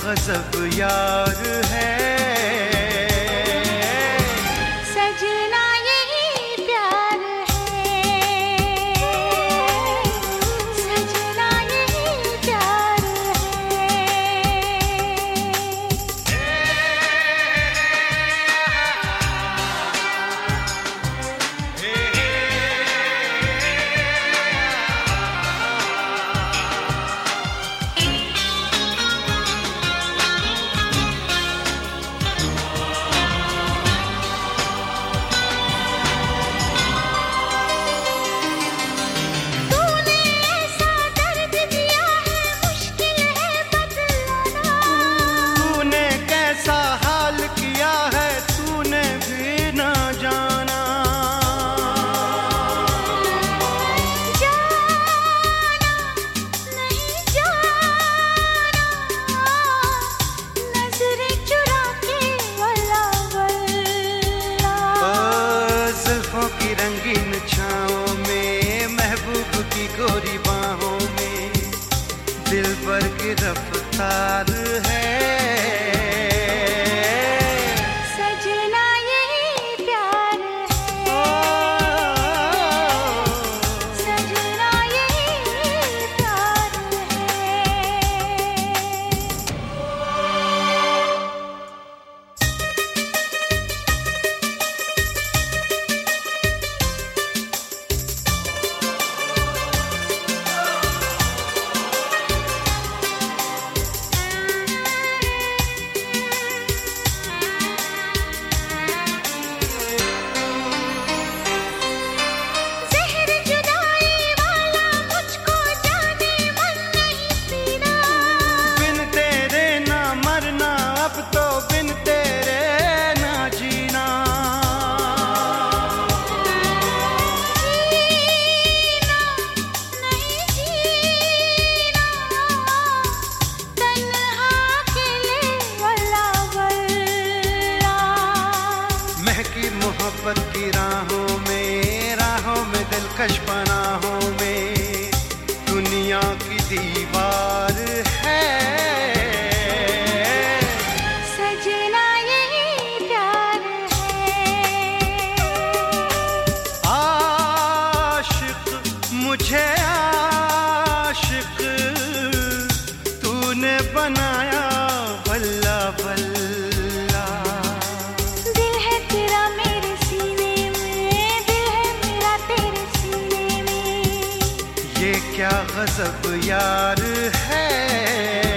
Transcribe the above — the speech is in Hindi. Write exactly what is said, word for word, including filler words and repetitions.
गजब यार है। सजना यही प्यार है, सजना यही प्यार की रंगीन छाँव में, महबूब की गोरी बाहों में, दिल पर की रफ्तार है। सजना यही प्यार है, सजना यही प्यार मोहब्बत की राहों में, राहों में दिलकश पनाहों में, दुनिया की दीवार है। सजना यही प्यार है, आशिक मुझे आशिक तूने बनाया बल्ला बल्ला। दिल है तेरा मेरे सीने में, दिल है मेरा तेरे सीने में, ये क्या गजब यार है।